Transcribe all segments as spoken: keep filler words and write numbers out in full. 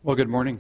Well, good morning.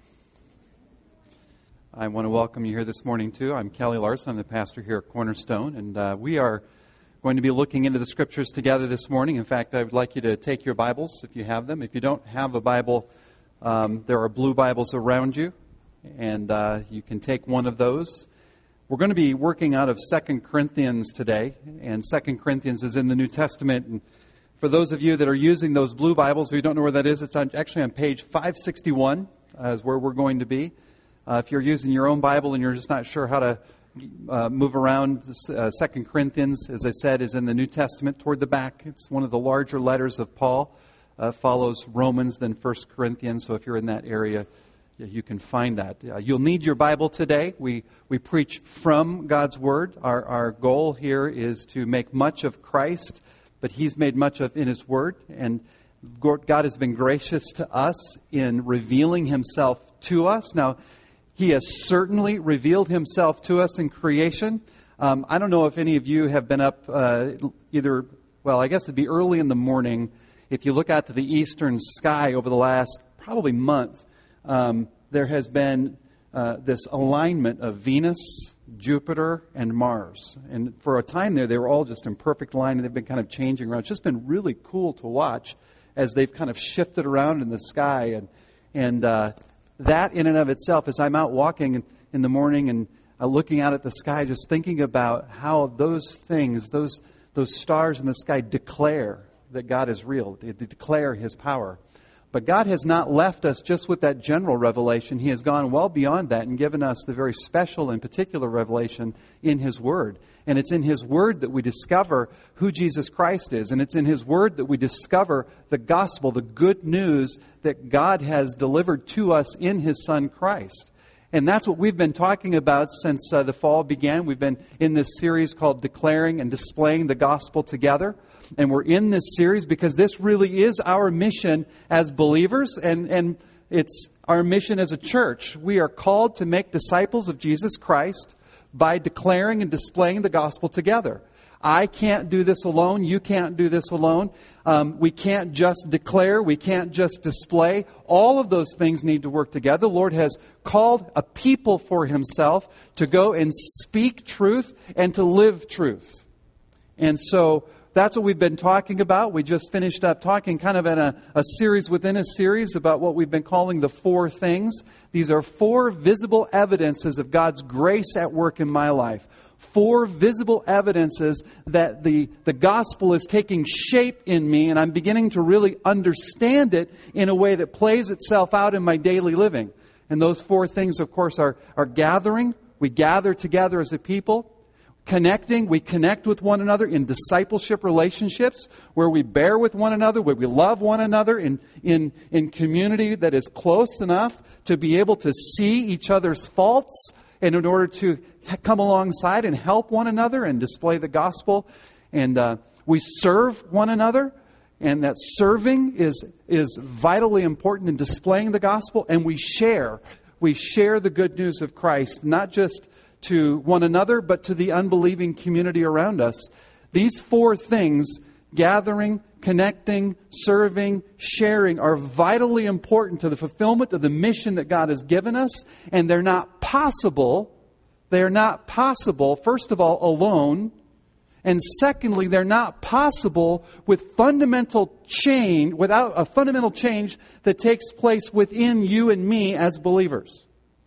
I want to welcome you here this morning, too. I'm Kelly Larson. I'm the pastor here at Cornerstone, and uh, we are going to be looking into the Scriptures together this morning. In fact, I would like you to take your Bibles, if you have them. If you don't have a Bible, um, there are blue Bibles around you, and uh, you can take one of those. We're going to be working out of Second Corinthians today, and Second Corinthians is in the New Testament, and for those of you that are using those blue Bibles, who don't know where that is, it's on, actually on page five sixty-one uh, is where we're going to be. Uh, if you're using your own Bible and you're just not sure how to uh, move around, uh, Second Corinthians, as I said, is in the New Testament toward the back. It's one of the larger letters of Paul. Uh, follows Romans, then First Corinthians. So if you're in that area, you can find that. Uh, you'll need your Bible today. We we preach from God's Word. Our, our goal here is to make much of Christ, but He's made much of in His Word, and God has been gracious to us in revealing Himself to us. Now, He has certainly revealed Himself to us in creation. Um, I don't know if any of you have been up uh, either, well, I guess it'd be early in the morning. If you look out to the eastern sky over the last probably month, um, there has been uh, this alignment of Venus, Jupiter, and Mars. And for a time there, they were all just in perfect line, and they've been kind of changing around. It's just been really cool to watch as they've kind of shifted around in the sky. And and uh, that in and of itself, as I'm out walking in, in the morning and uh, looking out at the sky, just thinking about how those things, those those stars in the sky declare that God is real. They, they declare His power. But God has not left us just with that general revelation. He has gone well beyond that and given us the very special and particular revelation in His Word. And it's in His Word that we discover who Jesus Christ is. And it's in His Word that we discover the gospel, the good news that God has delivered to us in His Son Christ. And that's what we've been talking about since uh, the fall began. We've been in this series called Declaring and Displaying the Gospel Together. And we're in this series because this really is our mission as believers, and, and it's our mission as a church. We are called to make disciples of Jesus Christ by declaring and displaying the gospel together. I can't do this alone. You can't do this alone. Um, we can't just declare. We can't just display. All of those things need to work together. The Lord has called a people for Himself to go and speak truth and to live truth. And so that's what we've been talking about. We just finished up talking kind of in a, a series within a series about what we've been calling the four things. These are four visible evidences of God's grace at work in my life. Four visible evidences that the, the gospel is taking shape in me, and I'm beginning to really understand it in a way that plays itself out in my daily living. And those four things, of course, are, are gathering. We gather together as a people. Connecting, we connect with one another in discipleship relationships where we bear with one another, where we love one another in, in, in community that is close enough to be able to see each other's faults and in order to come alongside and help one another and display the gospel. And uh, we serve one another, and that serving is, is vitally important in displaying the gospel. And we share, we share the good news of Christ, not just to one another, but to the unbelieving community around us. These four things, gathering, connecting, serving, sharing, are vitally important to the fulfillment of the mission that God has given us. And they're not possible, they're not possible, first of all, alone. And secondly, they're not possible with fundamental change, without a fundamental change that takes place within you and me as believers.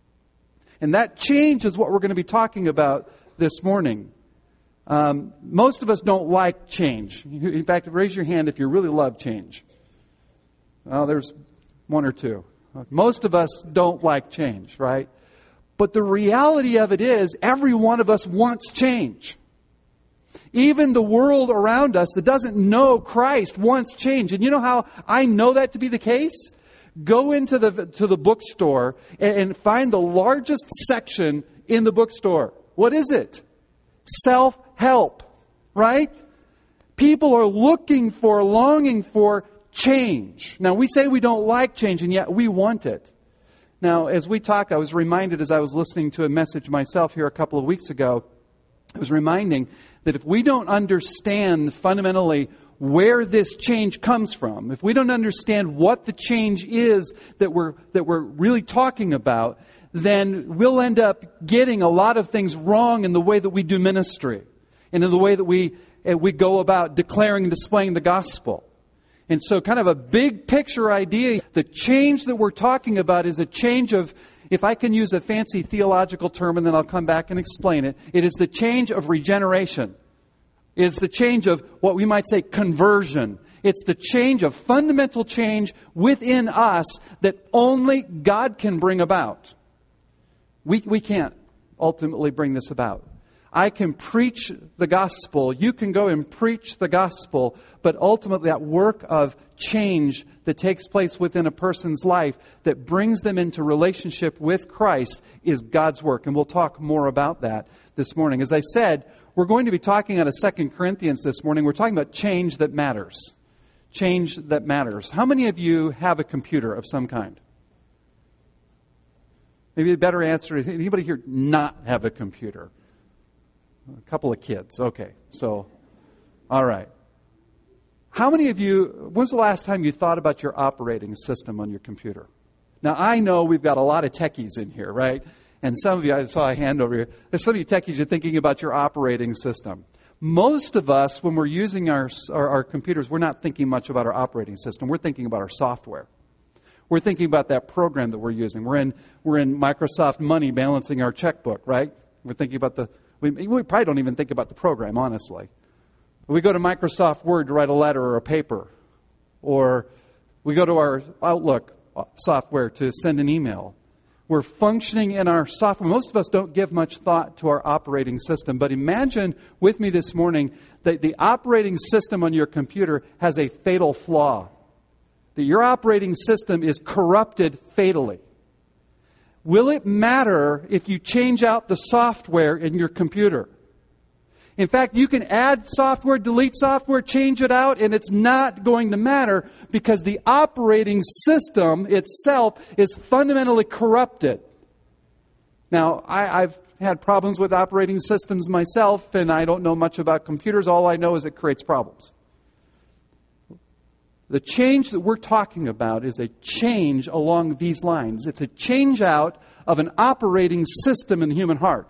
And that change is what we're going to be talking about this morning. Um, most of us don't like change. In fact, raise your hand if you really love change. Well, there's one or two. Most of us don't like change, right? But the reality of it is, every one of us wants change. Even the world around us that doesn't know Christ wants change. And you know how I know that to be the case? Go into the to the bookstore and, and find the largest section in the bookstore. What is it? Self-help, right? People are looking for, longing for change. Now, we say we don't like change, and yet we want it. Now, as we talk, I was reminded as I was listening to a message myself here a couple of weeks ago, I was reminding that if we don't understand fundamentally where this change comes from, if we don't understand what the change is that we're that we're really talking about, then we'll end up getting a lot of things wrong in the way that we do ministry and in the way that we we go about declaring and displaying the gospel. And so kind of a big picture idea, the change that we're talking about is a change of, if I can use a fancy theological term and then I'll come back and explain it, it is the change of regeneration. It's the change of what we might say conversion. It's the change of fundamental change within us that only God can bring about. We, we can't ultimately bring this about. I can preach the gospel. You can go and preach the gospel. But ultimately that work of change that takes place within a person's life that brings them into relationship with Christ is God's work. And we'll talk more about that this morning. As I said, we're going to be talking out of Second Corinthians this morning. We're talking about change that matters. Change that matters. How many of you have a computer of some kind? Maybe a better answer is, anybody here not have a computer? A couple of kids. Okay. So, all right. How many of you, when's the last time you thought about your operating system on your computer? Now, I know we've got a lot of techies in here, right? And some of you, I saw a hand over here. There's some of you techies, you're thinking about your operating system. Most of us, when we're using our, our, our computers, we're not thinking much about our operating system. We're thinking about our software. We're thinking about that program that we're using. We're in we're in Microsoft Money balancing our checkbook, right? We're thinking about the, we, we probably don't even think about the program, honestly. We go to Microsoft Word to write a letter or a paper. Or we go to our Outlook software to send an email. We're functioning in our software. Most of us don't give much thought to our operating system. But imagine with me this morning that the operating system on your computer has a fatal flaw. That your operating system is corrupted fatally. Will it matter if you change out the software in your computer? In fact, you can add software, delete software, change it out, and it's not going to matter because the operating system itself is fundamentally corrupted. Now, I, I've had problems with operating systems myself, and I don't know much about computers. All I know is it creates problems. The change that we're talking about is a change along these lines. It's a change out of an operating system in the human heart.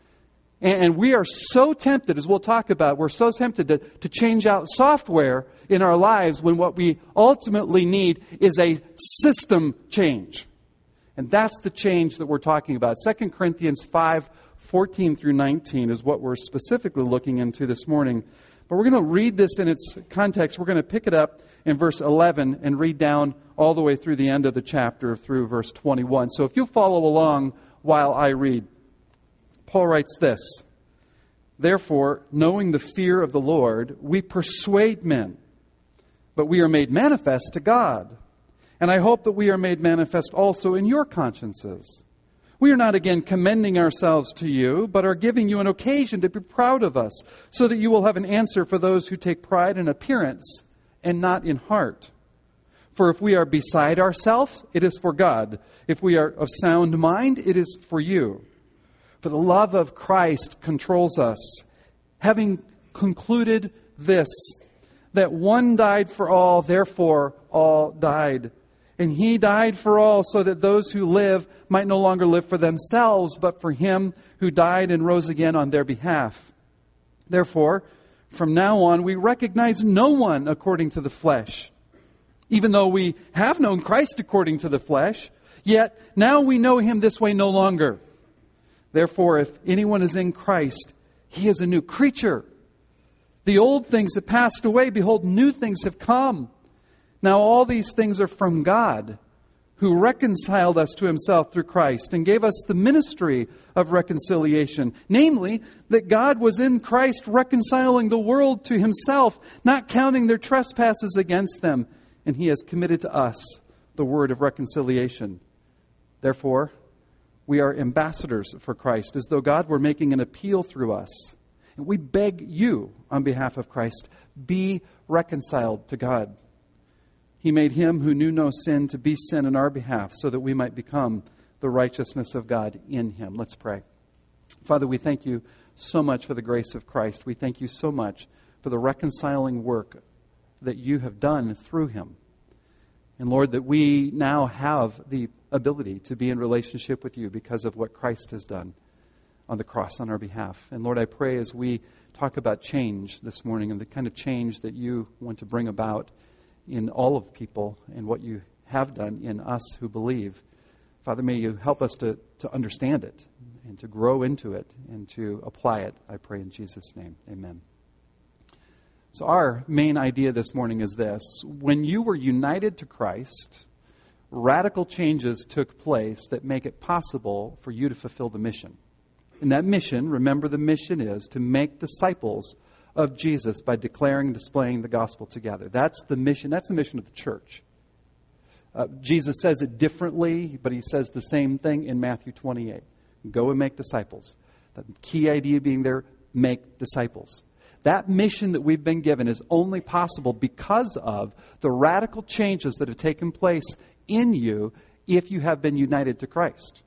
And we are so tempted, as we'll talk about, we're so tempted to, to change out software in our lives when what we ultimately need is a system change. And that's the change that we're talking about. Second Corinthians five, fourteen through nineteen is what we're specifically looking into this morning. But we're going to read this in its context. We're going to pick it up in verse eleven and read down all the way through the end of the chapter through verse twenty-one. So if you follow along while I read, Paul writes this: "Therefore, knowing the fear of the Lord, we persuade men, but we are made manifest to God. And I hope that we are made manifest also in your consciences. We are not again commending ourselves to you, but are giving you an occasion to be proud of us, so that you will have an answer for those who take pride in appearance and not in heart. For if we are beside ourselves, it is for God. If we are of sound mind, it is for you. For the love of Christ controls us, having concluded this, that one died for all, therefore all died. And He died for all, so that those who live might no longer live for themselves, but for Him who died and rose again on their behalf. Therefore, from now on, we recognize no one according to the flesh. Even though we have known Christ according to the flesh, yet now we know Him this way no longer. Therefore, if anyone is in Christ, he is a new creature. The old things have passed away. Behold, new things have come. Now all these things are from God, who reconciled us to Himself through Christ and gave us the ministry of reconciliation. Namely, that God was in Christ reconciling the world to Himself, not counting their trespasses against them. And He has committed to us the word of reconciliation. Therefore, we are ambassadors for Christ, as though God were making an appeal through us. And we beg you, on behalf of Christ, be reconciled to God. He made Him who knew no sin to be sin on our behalf, so that we might become the righteousness of God in Him. Let's pray. Father, we thank You so much for the grace of Christ. We thank You so much for the reconciling work that you have done through him. And Lord, that we now have the ability to be in relationship with you because of what Christ has done on the cross on our behalf. And Lord, I pray as we talk about change this morning and the kind of change that you want to bring about in all of people and what you have done in us who believe, Father, may you help us to, to understand it and to grow into it and to apply it, I pray in Jesus' name. Amen. So our main idea this morning is this. When you were united to Christ, radical changes took place that make it possible for you to fulfill the mission. And that mission, remember the mission is to make disciples of Jesus by declaring and displaying the gospel together. That's the mission. That's the mission of the church. Uh, Jesus says it differently, but he says the same thing in Matthew twenty-eight. Go and make disciples. The key idea being there, make disciples. That mission that we've been given is only possible because of the radical changes that have taken place in you if you have been united to Christ.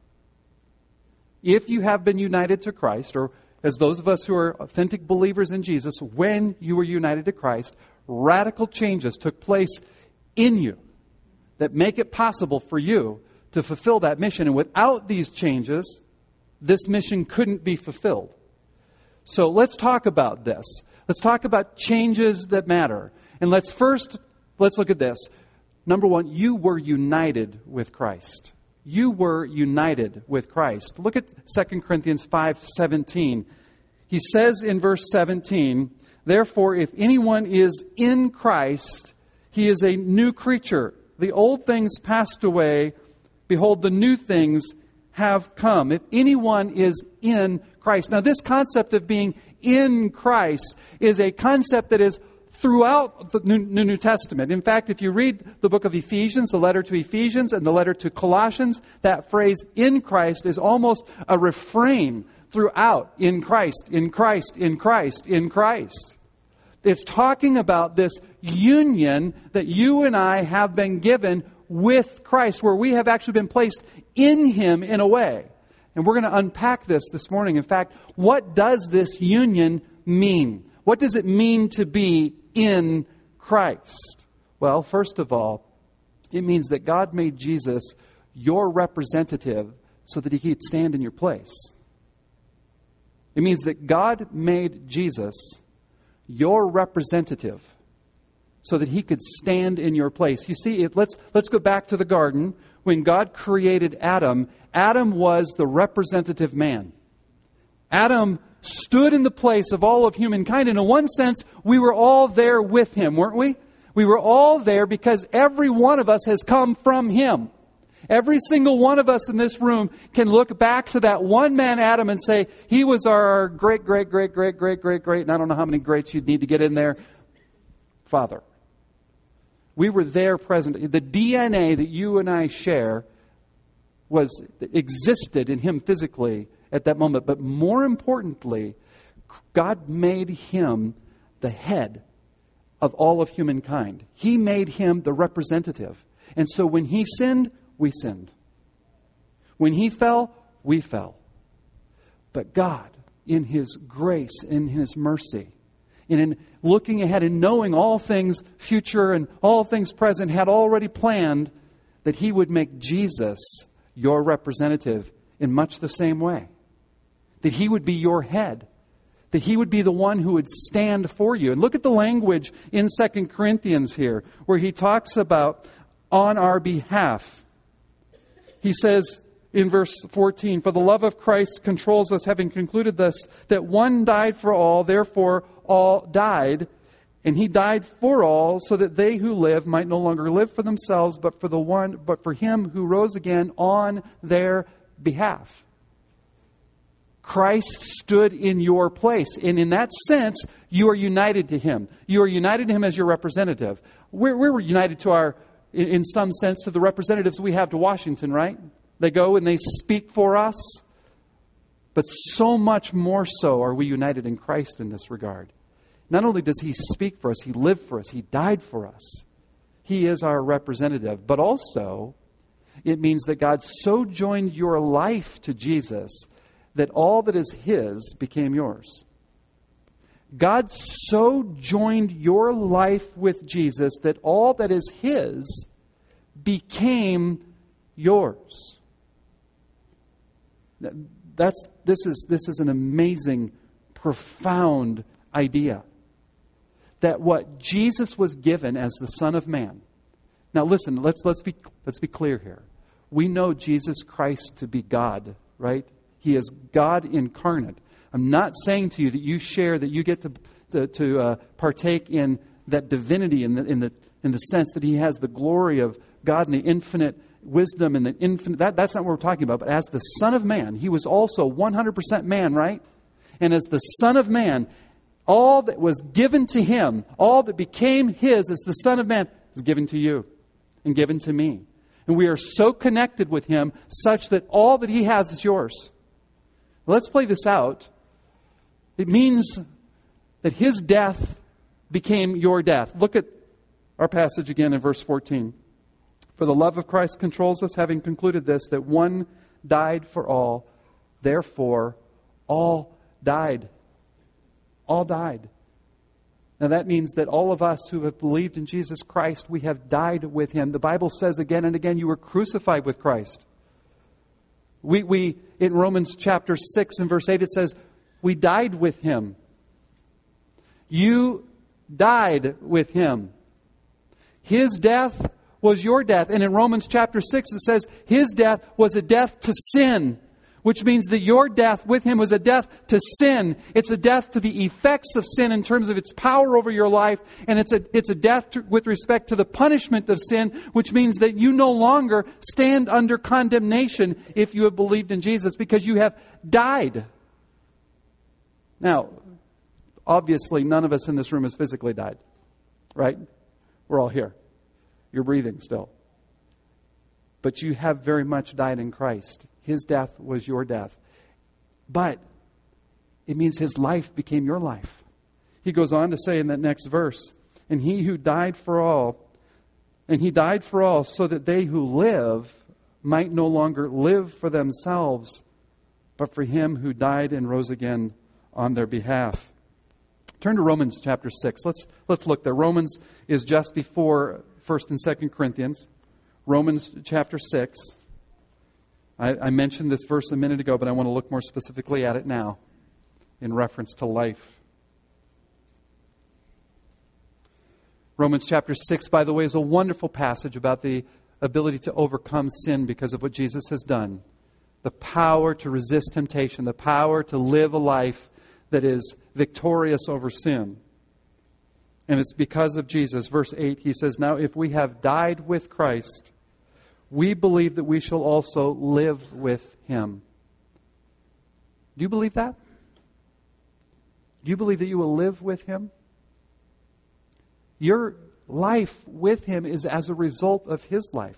If you have been united to Christ, or as those of us who are authentic believers in Jesus, when you were united to Christ, radical changes took place in you that make it possible for you to fulfill that mission. And without these changes, this mission couldn't be fulfilled. So let's talk about this. Let's talk about changes that matter. And let's first, let's look at this. Number one, you were united with Christ. You were united with Christ. Look at Second Corinthians five seventeen. He says in verse seventeen, therefore, if anyone is in Christ, he is a new creature. The old things passed away. Behold, the new things have come. If anyone is in Christ. Now, this concept of being in Christ is a concept that is throughout the New, New Testament. In fact, if you read the book of Ephesians, the letter to Ephesians and the letter to Colossians, that phrase in Christ is almost a refrain throughout. In Christ, in Christ, in Christ, in Christ. It's talking about this union that you and I have been given with Christ, where we have actually been placed in Him in a way. And we're going to unpack this this morning. In fact, what does this union mean? What does it mean to be in Christ? Well, first of all, it means that God made Jesus your representative so that He could stand in your place. It means that God made Jesus your representative so that He could stand in your place. You see, if, let's, let's go back to the garden. When God created Adam, Adam was the representative man. Adam stood in the place of all of humankind. And in one sense, we were all there with Him, weren't we? We were all there because every one of us has come from Him. Every single one of us in this room can look back to that one man, Adam, and say, he was our great, great, great, great, great, great, great, and I don't know how many greats you'd need to get in there, father. We were there present. The D N A that you and I share was existed in Him physically at that moment. But more importantly, God made Him the head of all of humankind. He made Him the representative. And so when He sinned, we sinned. When He fell, we fell. But God, in His grace, in His mercy, and in looking ahead and knowing all things future and all things present, had already planned that He would make Jesus your representative in much the same way. That He would be your head. That He would be the one who would stand for you. And look at the language in Second Corinthians here, where he talks about on our behalf. He says in verse fourteen, for the love of Christ controls us, having concluded this, that one died for all, therefore all died. And He died for all, so that they who live might no longer live for themselves, but for the one, but for Him who rose again on their behalf. Christ stood in your place. And in that sense, you are united to Him. You are united to Him as your representative. We're, we're united to our, in some sense, to the representatives we have to Washington, right? They go and they speak for us. But so much more so are we united in Christ in this regard. Not only does He speak for us, He lived for us, He died for us. He is our representative. But also, it means that God so joined your life to Jesus that all that is His became yours. God so joined your life with Jesus that all that is His became yours. That's, this is, this is an amazing, profound idea. That what Jesus was given as the Son of Man. Now listen, let's, let's, be, let's be clear here. We know Jesus Christ to be God, right? He is God incarnate. I'm not saying to you that you share, that you get to to, to uh, partake in that divinity in the, in the in the sense that He has the glory of God and the infinite wisdom and the infinite. That, that's not what we're talking about. But as the Son of Man, He was also one hundred percent man, right? And as the Son of Man, all that was given to Him, all that became His as the Son of Man, is given to you and given to me. And we are so connected with Him such that all that He has is yours. Let's play this out. It means that His death became your death. Look at our passage again in verse fourteen. For the love of Christ controls us, having concluded this, that one died for all, therefore all died. All died. Now that means that all of us who have believed in Jesus Christ, we have died with Him. The Bible says again and again, you were crucified with Christ. We, we in Romans chapter six and verse eight, it says, we died with Him. You died with Him. His death was your death. And in Romans chapter six, it says, His death was a death to sin. Which means that your death with Him was a death to sin. It's a death to the effects of sin in terms of its power over your life. And it's a, it's a death to, with respect to the punishment of sin, which means that you no longer stand under condemnation if you have believed in Jesus, because you have died. Now, obviously, none of us in this room has physically died, right? We're all here. You're breathing still. But you have very much died in Christ. His death was your death. But it means His life became your life. He goes on to say in that next verse, and He who died for all, and He died for all so that they who live might no longer live for themselves, but for Him who died and rose again on their behalf. Turn to Romans chapter six. Let's, let's look there. Romans is just before First and Second Corinthians. Romans chapter six. I, I mentioned this verse a minute ago, but I want to look more specifically at it now in reference to life. Romans chapter six, by the way, is a wonderful passage about the ability to overcome sin because of what Jesus has done. The power to resist temptation, the power to live a life that is victorious over sin. And it's because of Jesus. Verse eight, he says, now if we have died with Christ, we believe that we shall also live with Him. Do you believe that? Do you believe that you will live with Him? Your life with Him is as a result of His life.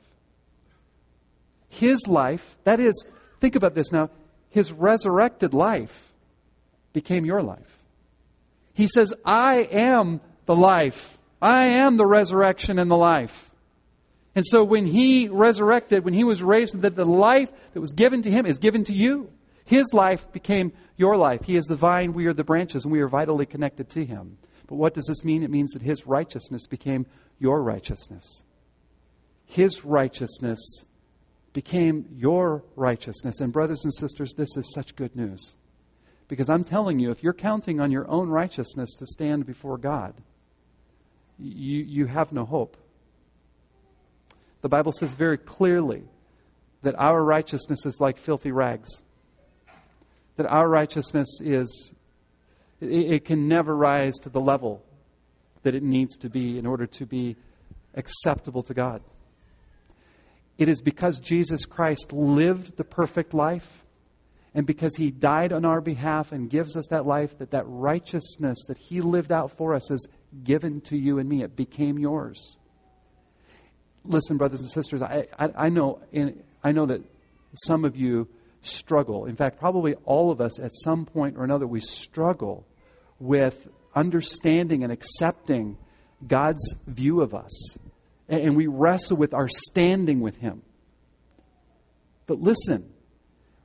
His life, that is, think about this now, His resurrected life became your life. He says, I am the life. I am the resurrection and the life. And so when He resurrected, when He was raised, that the life that was given to Him is given to you. His life became your life. He is the vine, we are the branches, and we are vitally connected to Him. But what does this mean? It means that His righteousness became your righteousness. His righteousness became your righteousness. And brothers and sisters, this is such good news. Because I'm telling you, if you're counting on your own righteousness to stand before God, you, you have no hope. The Bible says very clearly that our righteousness is like filthy rags. That our righteousness is, it, it can never rise to the level that it needs to be in order to be acceptable to God. It is because Jesus Christ lived the perfect life, and because He died on our behalf and gives us that life, that that righteousness that He lived out for us is given to you and me. It became yours. Listen, brothers and sisters, I, I, I know in, I know that some of you struggle. In fact, probably all of us at some point or another, we struggle with understanding and accepting God's view of us. And, and we wrestle with our standing with Him. But listen,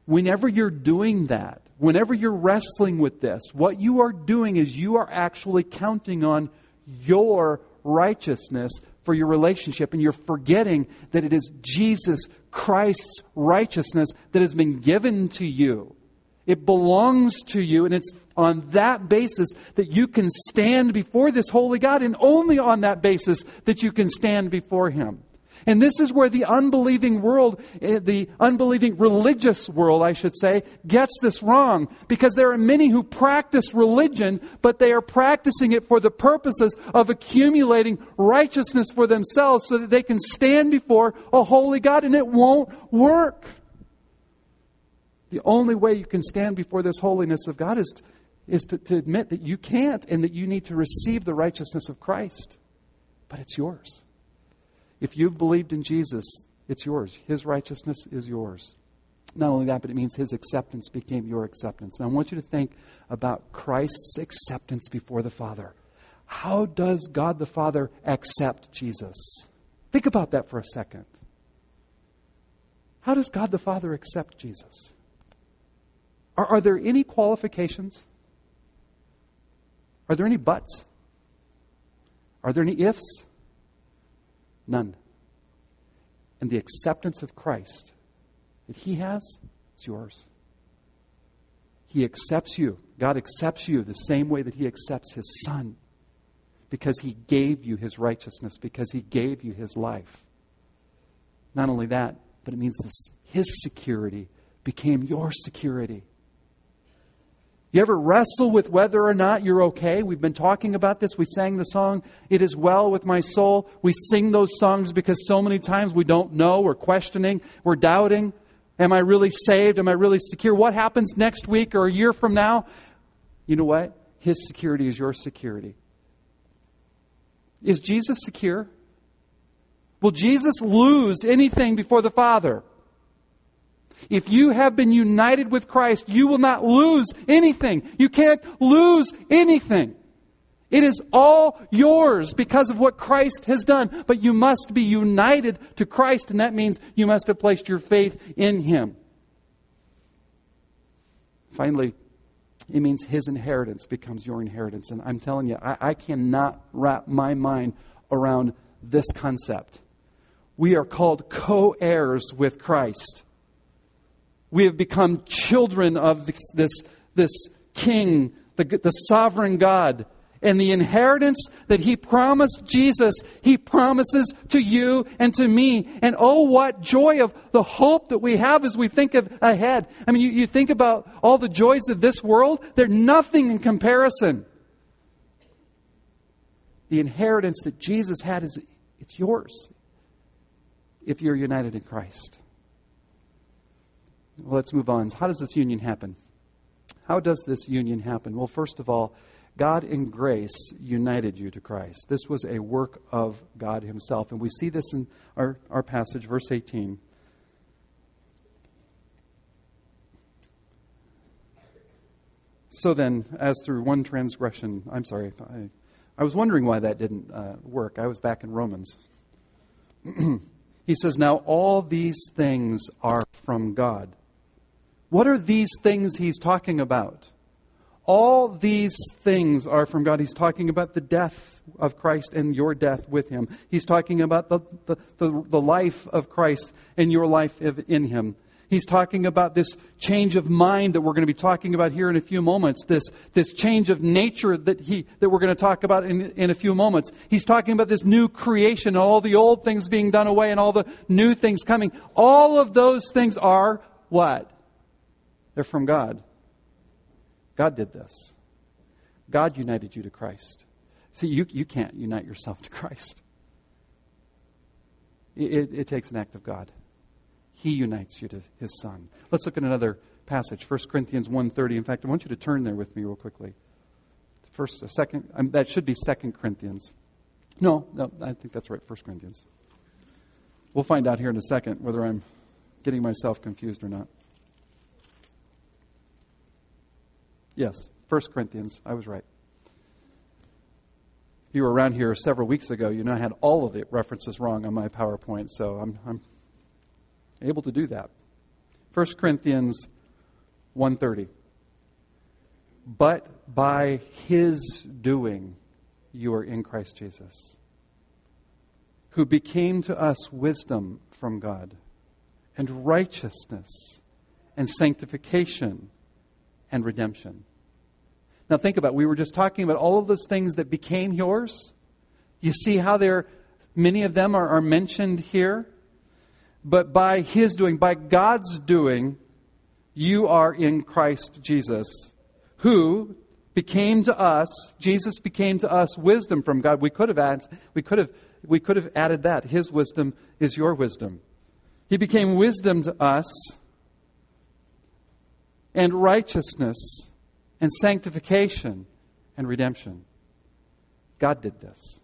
Whenever you're doing that, whenever you're wrestling with this, what you are doing is you are actually counting on your righteousness for your relationship, and you're forgetting that it is Jesus Christ's righteousness that has been given to you. It belongs to you, and it's on that basis that you can stand before this holy God, and only on that basis that you can stand before Him. And this is where the unbelieving world, the unbelieving religious world, I should say, gets this wrong. Because there are many who practice religion, but they are practicing it for the purposes of accumulating righteousness for themselves so that they can stand before a holy God, and it won't work. The only way you can stand before this holiness of God is, is to, to admit that you can't and that you need to receive the righteousness of Christ. But it's yours. If you've believed in Jesus, it's yours. His righteousness is yours. Not only that, but it means His acceptance became your acceptance. And I want you to think about Christ's acceptance before the Father. How does God the Father accept Jesus? Think about that for a second. How does God the Father accept Jesus? Are, are there any qualifications? Are there any buts? Are there any ifs? None. And the acceptance of Christ that He has is yours. He accepts you. God accepts you the same way that He accepts His Son. Because He gave you His righteousness. Because He gave you His life. Not only that, but it means this, His security became your security. You ever wrestle with whether or not you're okay? We've been talking about this. We sang the song, "It Is Well With My Soul." We sing those songs because so many times we don't know. We're questioning. We're doubting. Am I really saved? Am I really secure? What happens next week or a year from now? You know what? His security is your security. Is Jesus secure? Will Jesus lose anything before the Father? If you have been united with Christ, you will not lose anything. You can't lose anything. It is all yours because of what Christ has done. But you must be united to Christ, and that means you must have placed your faith in Him. Finally, it means His inheritance becomes your inheritance. And I'm telling you, I, I cannot wrap my mind around this concept. We are called co-heirs with Christ. We have become children of this, this, this King, the, the sovereign God. And the inheritance that He promised Jesus, He promises to you and to me. And oh, what joy of the hope that we have as we think of ahead. I mean, you, you think about all the joys of this world, they're nothing in comparison. The inheritance that Jesus had, is it's yours if you're united in Christ. Well, let's move on. How does this union happen? How does this union happen? Well, first of all, God in grace united you to Christ. This was a work of God Himself. And we see this in our, our passage, verse eighteen. So then, as through one transgression, I'm sorry, I, I was wondering why that didn't uh, work. I was back in Romans. He says, now all these things are from God. What are these things he's talking about? All these things are from God. He's talking about the death of Christ and your death with Him. He's talking about the, the, the, the life of Christ and your life in Him. He's talking about this change of mind that we're going to be talking about here in a few moments. This, this change of nature that he that we're going to talk about in, in a few moments. He's talking about this new creation, all the old things being done away and all the new things coming. All of those things are what? They're from God. God did this. God united you to Christ. See, you, you can't unite yourself to Christ. It, it, it takes an act of God. He unites you to His Son. Let's look at another passage, First Corinthians one thirty. In fact, I want you to turn there with me real quickly. First, second, um, that should be Second Corinthians. No, no, I think that's right, First Corinthians. We'll find out here in a second whether I'm getting myself confused or not. Yes, First Corinthians. I was right. If you were around here several weeks ago, you know I had all of the references wrong on my PowerPoint, so I'm, I'm able to do that. First Corinthians one thirty. But by His doing, you are in Christ Jesus, who became to us wisdom from God, and righteousness, and sanctification, and redemption. Now think about it. We were just talking about all of those things that became yours. You see how there, many of them are, are mentioned here. But by His doing, by God's doing, you are in Christ Jesus, who became to us, Jesus became to us wisdom from God. We could have added, we could have, we could have added that. His wisdom is your wisdom. He became wisdom to us, and righteousness, and sanctification, and redemption. God did this.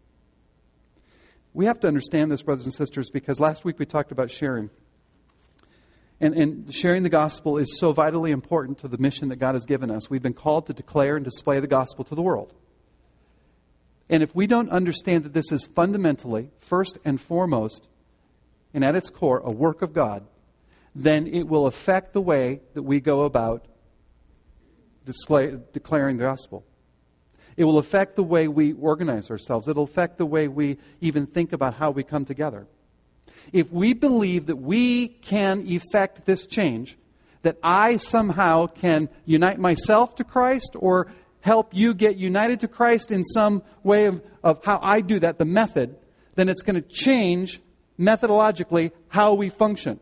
We have to understand this, brothers and sisters, because last week we talked about sharing. And, and sharing the gospel is so vitally important to the mission that God has given us. We've been called to declare and display the gospel to the world. And if we don't understand that this is fundamentally, first and foremost, and at its core, a work of God, then it will affect the way that we go about display, declaring the gospel. It will affect the way we organize ourselves. It will affect the way we even think about how we come together. If we believe that we can effect this change, that I somehow can unite myself to Christ or help you get united to Christ in some way of, of how I do that, the method, then it's going to change methodologically how we function.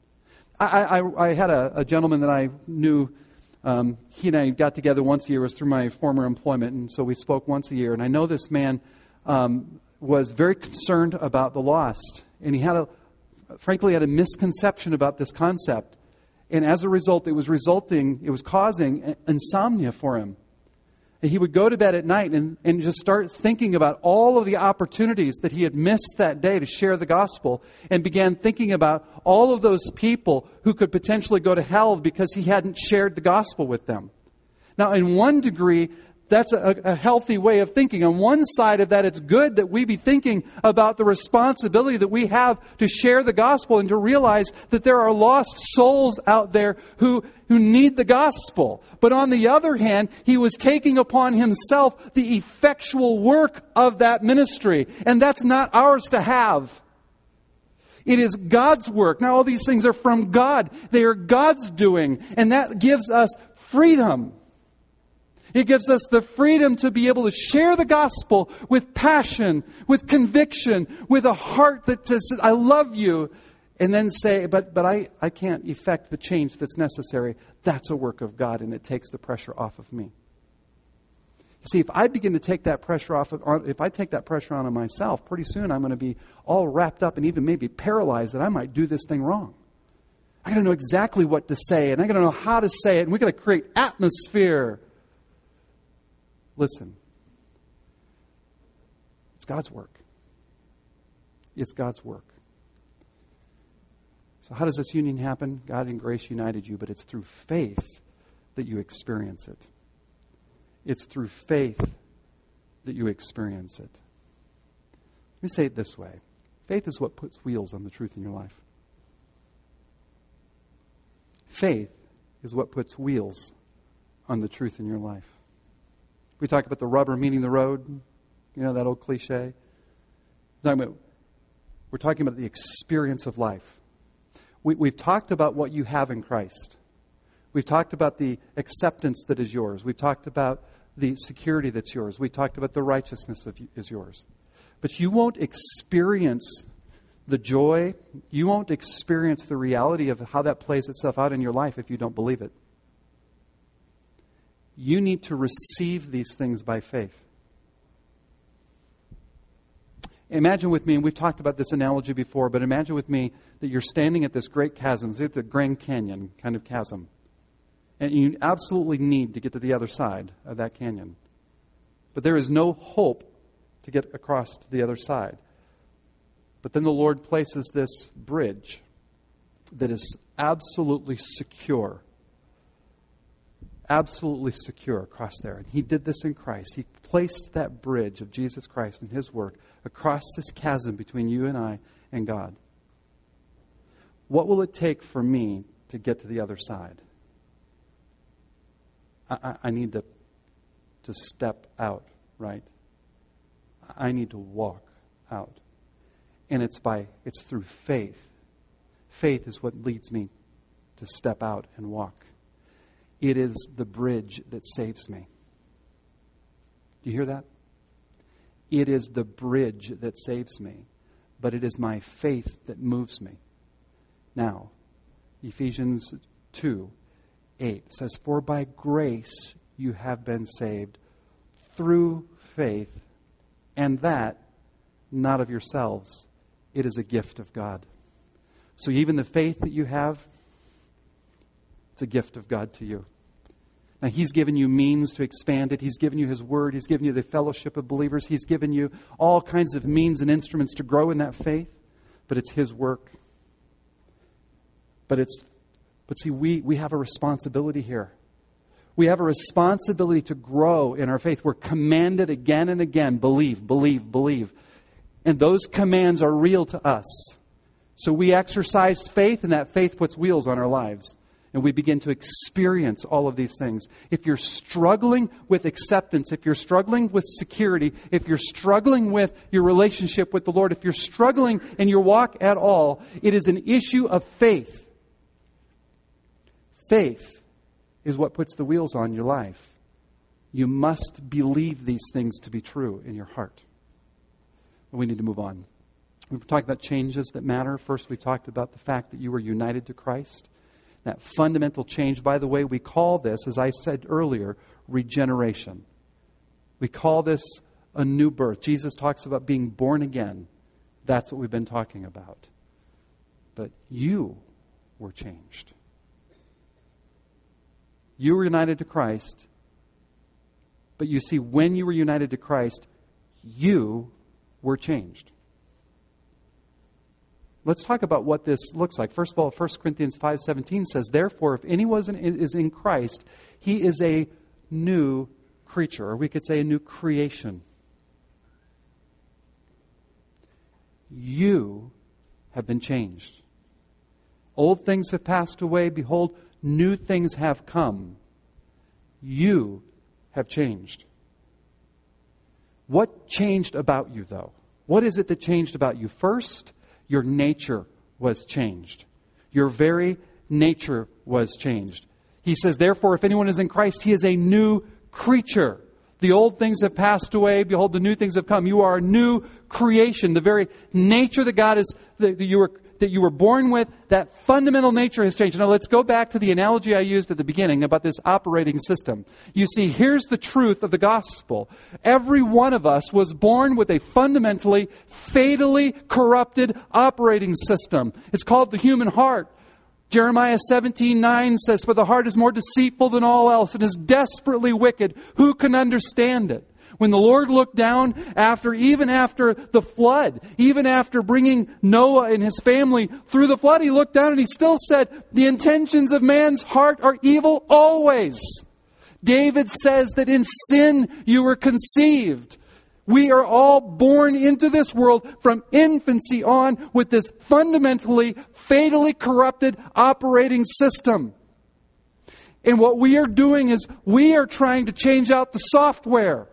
I, I, I had a, a gentleman that I knew. Um, he and I got together once a year. It was through my former employment, and so we spoke once a year. And I know this man um, was very concerned about the lost, and he had a, frankly, had a misconception about this concept. And as a result, it was resulting, it was causing insomnia for him. And he would go to bed at night and, and just start thinking about all of the opportunities that he had missed that day to share the gospel, and began thinking about all of those people who could potentially go to hell because he hadn't shared the gospel with them. Now, in one degree, that's a, a healthy way of thinking. On one side of that, it's good that we be thinking about the responsibility that we have to share the gospel and to realize that there are lost souls out there who, who need the gospel. But on the other hand, he was taking upon himself the effectual work of that ministry. And that's not ours to have. It is God's work. Now, all these things are from God. They are God's doing. And that gives us freedom. It gives us the freedom to be able to share the gospel with passion, with conviction, with a heart that says, I love you. And then say, but but I, I can't effect the change that's necessary. That's a work of God, and it takes the pressure off of me. See, if I begin to take that pressure off, of, if I take that pressure on myself, pretty soon I'm going to be all wrapped up and even maybe paralyzed that I might do this thing wrong. I got to know exactly what to say, and I got to know how to say it, and we got to create atmosphere. Listen, it's God's work. It's God's work. So how does this union happen? God in grace united you, but it's through faith that you experience it. It's through faith that you experience it. Let me say it this way. Faith is what puts wheels on the truth in your life. Faith is what puts wheels on the truth in your life. We talk about the rubber meeting the road. You know, that old cliche. We're talking about, we're talking about the experience of life. We, we've talked about what you have in Christ. We've talked about the acceptance that is yours. We've talked about the security that's yours. We talked about the righteousness that is yours. But you won't experience the joy. You won't experience the reality of how that plays itself out in your life if you don't believe it. You need to receive these things by faith. Imagine with me, and we've talked about this analogy before, but imagine with me that you're standing at this great chasm, it's the Grand Canyon kind of chasm. And you absolutely need to get to the other side of that canyon. But there is no hope to get across to the other side. But then the Lord places this bridge that is absolutely secure. Absolutely secure across there. And He did this in Christ. He placed that bridge of Jesus Christ and His work across this chasm between you and I and God. What will it take for me to get to the other side? I, I, I need to, to step out, right? I need to walk out. And it's by, it's through faith. Faith is what leads me to step out and walk. It is the bridge that saves me. Do you hear that? It is the bridge that saves me, but it is my faith that moves me. Now, Ephesians two eight says, "For by grace you have been saved through faith, and that not of yourselves. It is a gift of God." So even the faith that you have, it's a gift of God to you. Now, He's given you means to expand it. He's given you His Word. He's given you the fellowship of believers. He's given you all kinds of means and instruments to grow in that faith. But it's His work. But it's, but see, we, we have a responsibility here. We have a responsibility to grow in our faith. We're commanded again and again, believe, believe, believe. And those commands are real to us. So we exercise faith, and that faith puts wheels on our lives. And we begin to experience all of these things. If you're struggling with acceptance, if you're struggling with security, if you're struggling with your relationship with the Lord, if you're struggling in your walk at all, it is an issue of faith. Faith is what puts the wheels on your life. You must believe these things to be true in your heart. We need to move on. We've talked about changes that matter. First, we talked about the fact that you were united to Christ. That fundamental change, by the way, we call this, as I said earlier, regeneration. We call this a new birth. Jesus talks about being born again. That's what we've been talking about. But you were changed. You were united to Christ. But you see, when you were united to Christ, you were changed. Let's talk about what this looks like. First of all, First Corinthians five seventeen says, "Therefore, if anyone is in Christ, he is a new creature," or we could say a new creation. You have been changed. Old things have passed away. Behold, new things have come. You have changed. What changed about you, though? What is it that changed about you? First, your nature was changed. Your very nature was changed. He says, "Therefore, if anyone is in Christ, he is a new creature. The old things have passed away. Behold, the new things have come." You are a new creation. The very nature that God is, that you were, that you were born with, that fundamental nature has changed. Now, let's go back to the analogy I used at the beginning about this operating system. You see, here's the truth of the gospel. Every one of us was born with a fundamentally, fatally corrupted operating system. It's called the human heart. Jeremiah seventeen nine says, "For the heart is more deceitful than all else and is desperately wicked. Who can understand it?" When the Lord looked down after, even after the flood, even after bringing Noah and his family through the flood, He looked down and He still said, "The intentions of man's heart are evil always." David says that in sin you were conceived. We are all born into this world from infancy on with this fundamentally, fatally corrupted operating system. And what we are doing is we are trying to change out the software.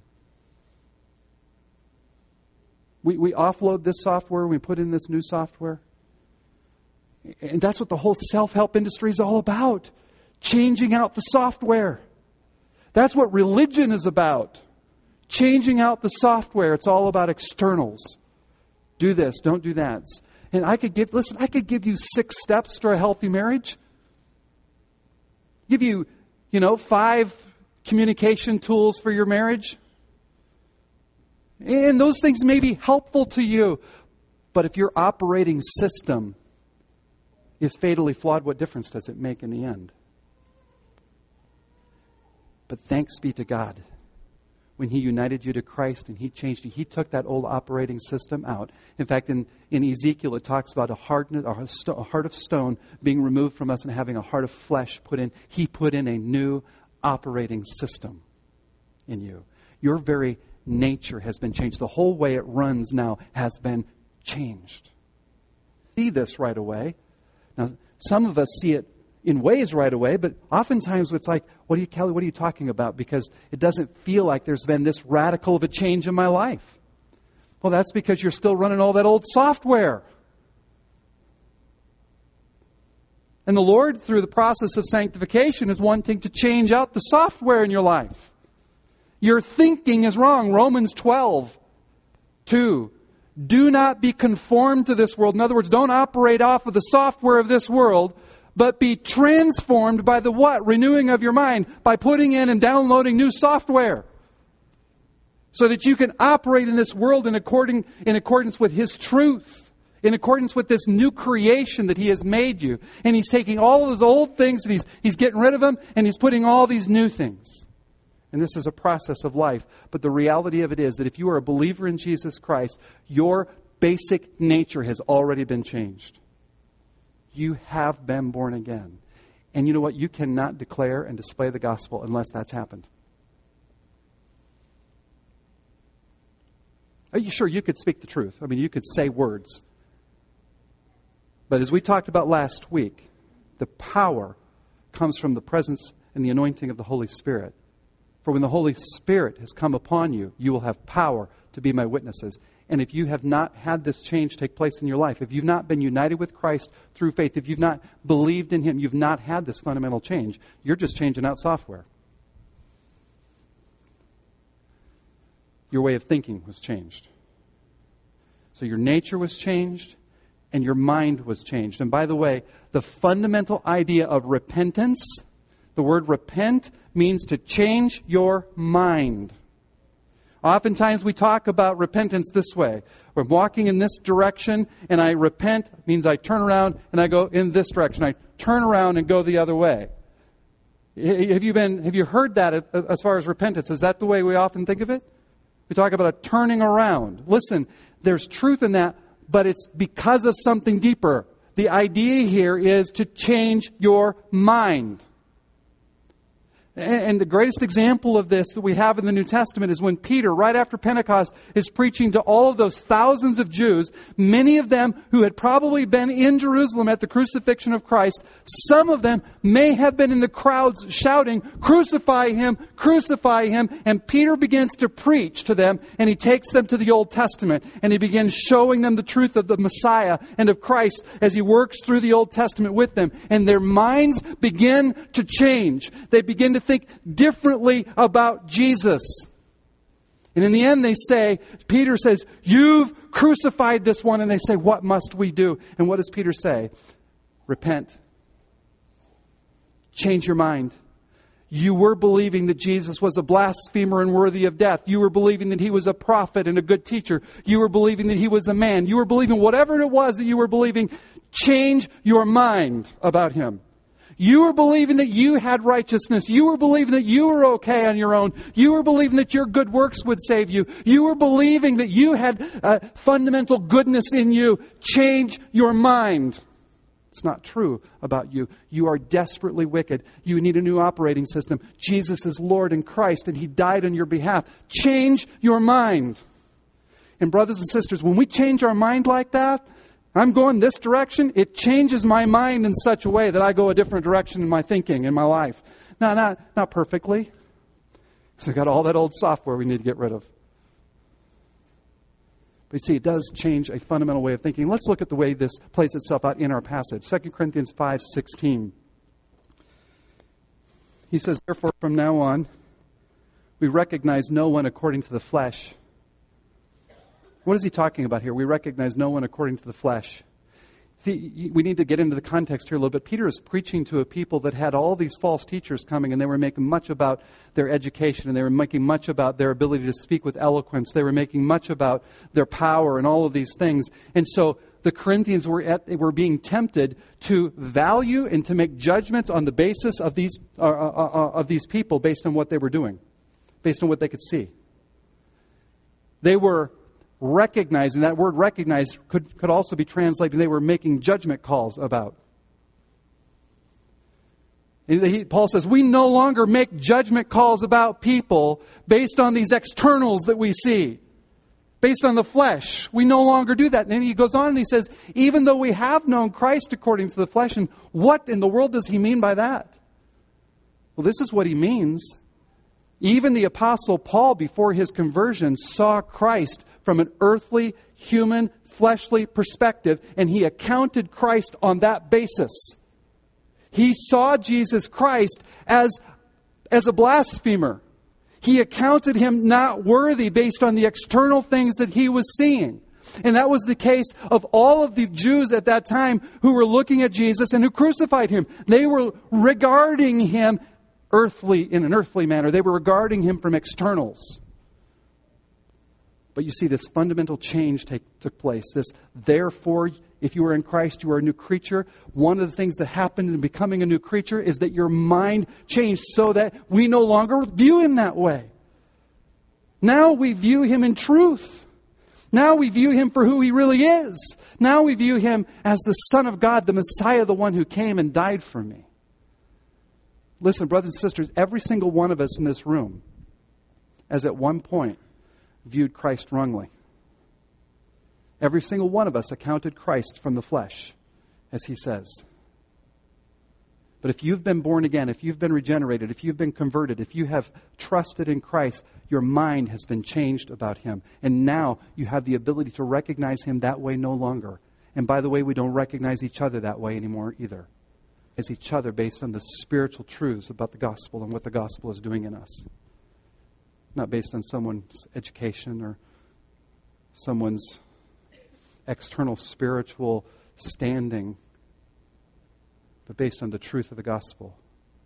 We, we offload this software, we put in this new software. And that's what the whole self-help industry is all about. Changing out the software. That's what religion is about. Changing out the software. It's all about externals. Do this, don't do that. And I could give, listen, I could give you six steps to a healthy marriage. Give you, you know, five communication tools for your marriage. And those things may be helpful to you. But if your operating system is fatally flawed, what difference does it make in the end? But thanks be to God. When He united you to Christ and He changed you, He took that old operating system out. In fact, in, in Ezekiel, it talks about a, hardness, a, sto- a heart of stone being removed from us and having a heart of flesh put in. He put in a new operating system in you. Your very nature has been changed. The whole way it runs now has been changed. See this right away. Now, some of us see it in ways right away, but oftentimes it's like, what are you, Kelly, what are you talking about? Because it doesn't feel like there's been this radical of a change in my life. Well, that's because you're still running all that old software. And the Lord, through the process of sanctification, is wanting to change out the software in your life. Your thinking is wrong. Romans twelve, two. Do not be conformed to this world. In other words, don't operate off of the software of this world, but be transformed by the what? Renewing of your mind, by putting in and downloading new software. So that you can operate in this world in, according, in accordance with His truth. In accordance with this new creation that He has made you. And He's taking all of those old things and He's, he's getting rid of them and He's putting all these new things. And this is a process of life. But the reality of it is that if you are a believer in Jesus Christ, your basic nature has already been changed. You have been born again. And you know what? You cannot declare and display the gospel unless that's happened. Are you sure you could speak the truth? I mean, you could say words. But as we talked about last week, the power comes from the presence and the anointing of the Holy Spirit. For when the Holy Spirit has come upon you, you will have power to be my witnesses. And if you have not had this change take place in your life, if you've not been united with Christ through faith, if you've not believed in Him, you've not had this fundamental change, you're just changing out software. Your way of thinking was changed. So your nature was changed and your mind was changed. And by the way, the fundamental idea of repentance, the word repent means to change your mind. Oftentimes we talk about repentance this way. We're walking in this direction and I repent, means I turn around and I go in this direction. I turn around and go the other way. Have you been, have you heard that as far as repentance? Is that the way we often think of it? We talk about a turning around. Listen, there's truth in that, but it's because of something deeper. The idea here is to change your mind. And the greatest example of this that we have in the New Testament is when Peter, right after Pentecost, is preaching to all of those thousands of Jews, many of them who had probably been in Jerusalem at the crucifixion of Christ. Some of them may have been in the crowds shouting, "Crucify Him, crucify Him." And Peter begins to preach to them, and he takes them to the Old Testament, and he begins showing them the truth of the Messiah and of Christ as he works through the Old Testament with them. And their minds begin to change. They begin to think differently about Jesus. And in the end they say, Peter says, "You've crucified this one." And they say, "What must we do?" And what does Peter say? Repent. Change your mind. You were believing that Jesus was a blasphemer and worthy of death. You were believing that He was a prophet and a good teacher. You were believing that He was a man. You were believing whatever it was that you were believing. Change your mind about Him. You were believing that you had righteousness. You were believing that you were okay on your own. You were believing that your good works would save you. You were believing that you had uh, fundamental goodness in you. Change your mind. It's not true about you. You are desperately wicked. You need a new operating system. Jesus is Lord and Christ, and He died on your behalf. Change your mind. And brothers and sisters, when we change our mind like that, I'm going this direction, it changes my mind in such a way that I go a different direction in my thinking, in my life. No, not, not perfectly. So we've got all that old software we need to get rid of. But you see, it does change a fundamental way of thinking. Let's look at the way this plays itself out in our passage. Second Corinthians five sixteen. He says, "Therefore, from now on, we recognize no one according to the flesh." What is he talking about here? We recognize no one according to the flesh. See, we need to get into the context here a little bit. Peter is preaching to a people that had all these false teachers coming, and they were making much about their education, and they were making much about their ability to speak with eloquence. They were making much about their power and all of these things. And so the Corinthians were at, were being tempted to value and to make judgments on the basis of these uh, uh, uh, of these people based on what they were doing, based on what they could see. They were recognizing, that word recognize could, could also be translated, they were making judgment calls about. He, Paul says, we no longer make judgment calls about people based on these externals that we see, based on the flesh. We no longer do that. And then he goes on and he says, even though we have known Christ according to the flesh, and what in the world does he mean by that? Well, this is what he means. Even the Apostle Paul, before his conversion, saw Christ from an earthly, human, fleshly perspective, and he accounted Christ on that basis. He saw Jesus Christ as, as a blasphemer. He accounted him not worthy based on the external things that he was seeing. And that was the case of all of the Jews at that time who were looking at Jesus and who crucified him. They were regarding him earthly, in an earthly manner. They were regarding him from externals. But you see, this fundamental change take, took place. This, therefore, if you are in Christ, you are a new creature. One of the things that happened in becoming a new creature is that your mind changed so that we no longer view him that way. Now we view him in truth. Now we view him for who he really is. Now we view him as the Son of God, the Messiah, the one who came and died for me. Listen, brothers and sisters, every single one of us in this room has at one point viewed Christ wrongly. Every single one of us accounted Christ from the flesh, as he says. But if you've been born again, if you've been regenerated, if you've been converted, if you have trusted in Christ, your mind has been changed about him. And now you have the ability to recognize him that way no longer. And by the way, we don't recognize each other that way anymore either. As each other based on the spiritual truths about the gospel and what the gospel is doing in us. Not based on someone's education or someone's external spiritual standing, but based on the truth of the gospel.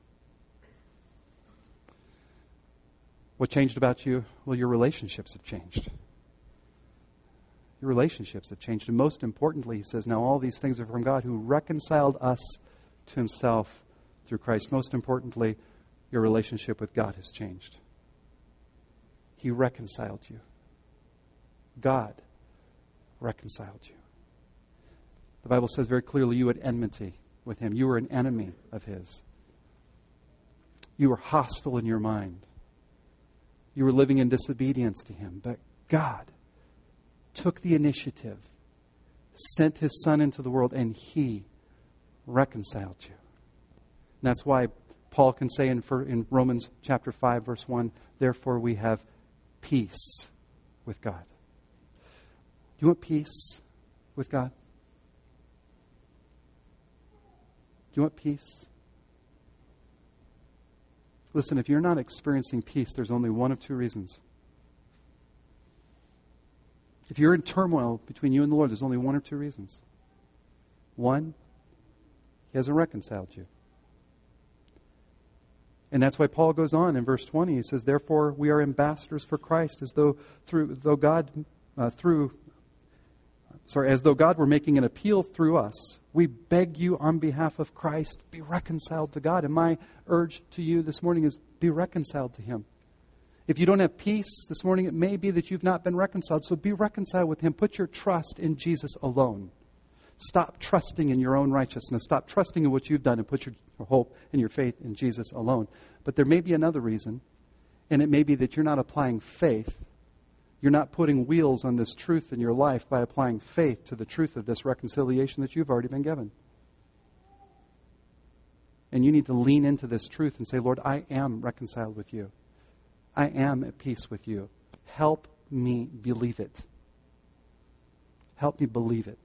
What changed about you? Well, your relationships have changed. Your relationships have changed. And most importantly, he says, now all these things are from God who reconciled us to himself through Christ. Most importantly, your relationship with God has changed. He reconciled you. God reconciled you. The Bible says very clearly you had enmity with him. You were an enemy of his. You were hostile in your mind. You were living in disobedience to him. But God took the initiative, sent his Son into the world, and he reconciled you. And that's why Paul can say in, in Romans chapter five, verse one, therefore we have peace with God. Do you want peace with God? Do you want peace? Listen, if you're not experiencing peace, there's only one of two reasons. If you're in turmoil between you and the Lord, there's only one or two reasons. One, he hasn't reconciled you. And that's why Paul goes on in verse twenty. He says, therefore we are ambassadors for Christ, as though through though God uh, through sorry, as though God were making an appeal through us. We beg you on behalf of Christ, be reconciled to God. And my urge to you this morning is be reconciled to him. If you don't have peace this morning, it may be that you've not been reconciled. So be reconciled with him. Put your trust in Jesus alone. Stop trusting in your own righteousness. Stop trusting in what you've done and put your hope and your faith in Jesus alone. But there may be another reason, and it may be that you're not applying faith. You're not putting wheels on this truth in your life by applying faith to the truth of this reconciliation that you've already been given. And you need to lean into this truth and say, Lord, I am reconciled with you. I am at peace with you. Help me believe it. Help me believe it.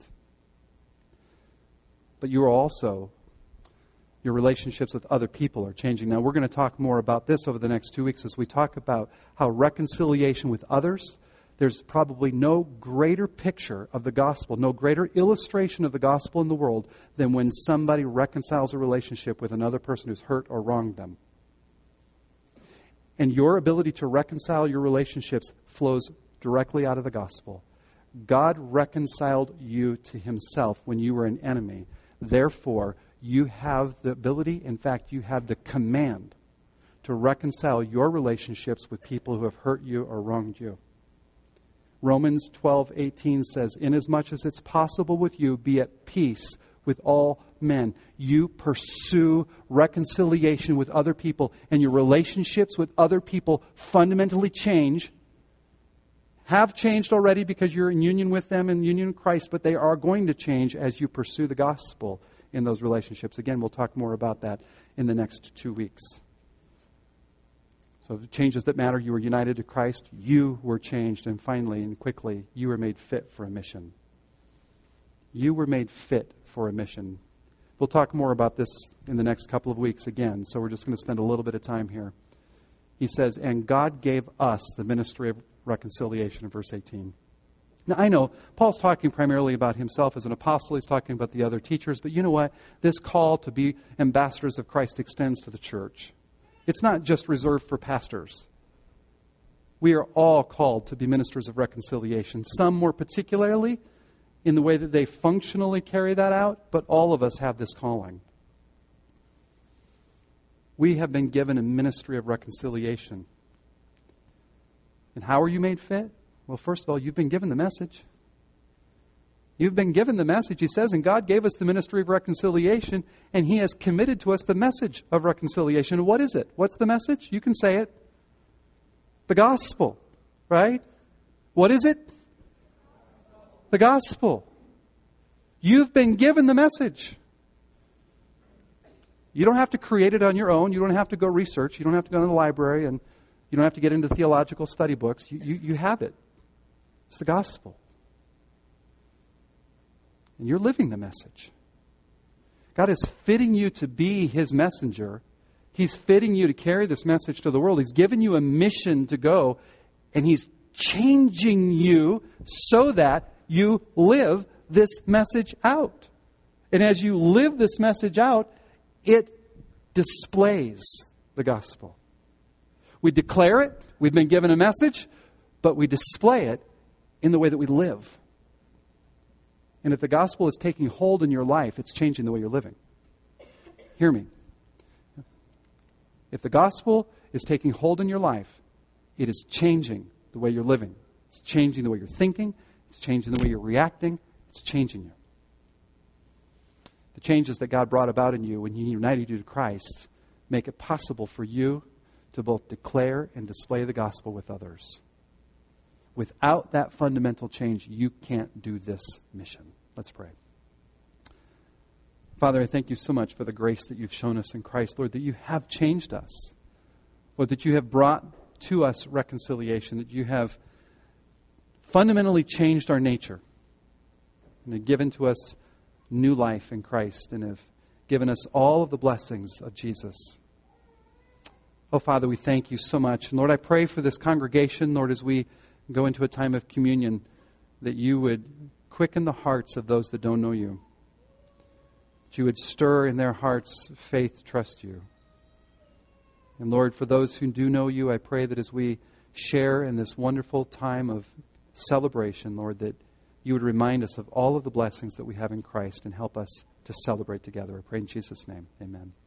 But you are also, your relationships with other people are changing. Now, we're going to talk more about this over the next two weeks as we talk about how reconciliation with others, there's probably no greater picture of the gospel, no greater illustration of the gospel in the world than when somebody reconciles a relationship with another person who's hurt or wronged them. And your ability to reconcile your relationships flows directly out of the gospel. God reconciled you to himself when you were an enemy. Therefore, you have the ability, in fact, you have the command to reconcile your relationships with people who have hurt you or wronged you. Romans twelve eighteen says, inasmuch as it's possible with you, be at peace with all men. You pursue reconciliation with other people, and your relationships with other people fundamentally change have changed already because you're in union with them, in union with Christ, but they are going to change as you pursue the gospel in those relationships. Again, we'll talk more about that in the next two weeks. So the changes that matter, you were united to Christ, you were changed, and finally and quickly, you were made fit for a mission. You were made fit for a mission. We'll talk more about this in the next couple of weeks again, so we're just going to spend a little bit of time here. He says, and God gave us the ministry of reconciliation in verse eighteen. Now, I know Paul's talking primarily about himself as an apostle. He's talking about the other teachers. But you know what? This call to be ambassadors of Christ extends to the church. It's not just reserved for pastors. We are all called to be ministers of reconciliation. Some more particularly in the way that they functionally carry that out, but all of us have this calling. We have been given a ministry of reconciliation. And how are you made fit? Well, first of all, you've been given the message. You've been given the message. He says, and God gave us the ministry of reconciliation, and He has committed to us the message of reconciliation. What is it? What's the message? You can say it. The gospel, right? What is it? The gospel. You've been given the message. You don't have to create it on your own. You don't have to go research. You don't have to go to the library, and you don't have to get into theological study books. You, you, you have it. It's the gospel. And you're living the message. God is fitting you to be His messenger. He's fitting you to carry this message to the world. He's given you a mission to go, and He's changing you so that you live this message out. And as you live this message out, it displays the gospel. We declare it. We've been given a message, but we display it in the way that we live. And if the gospel is taking hold in your life, it's changing the way you're living. Hear me. If the gospel is taking hold in your life, it is changing the way you're living. It's changing the way you're thinking. It's changing the way you're reacting. It's changing you. The changes that God brought about in you when He united you to Christ make it possible for you to both declare and display the gospel with others. Without that fundamental change, you can't do this mission. Let's pray. Father, I thank You so much for the grace that You've shown us in Christ, Lord, that You have changed us. Lord, that You have brought to us reconciliation, that You have fundamentally changed our nature and have given to us new life in Christ and have given us all of the blessings of Jesus. Oh, Father, we thank You so much. And Lord, I pray for this congregation, Lord, as we go into a time of communion, that You would quicken the hearts of those that don't know You. That You would stir in their hearts faith to trust You. And Lord, for those who do know You, I pray that as we share in this wonderful time of celebration, Lord, that You would remind us of all of the blessings that we have in Christ and help us to celebrate together. I pray in Jesus' name. Amen.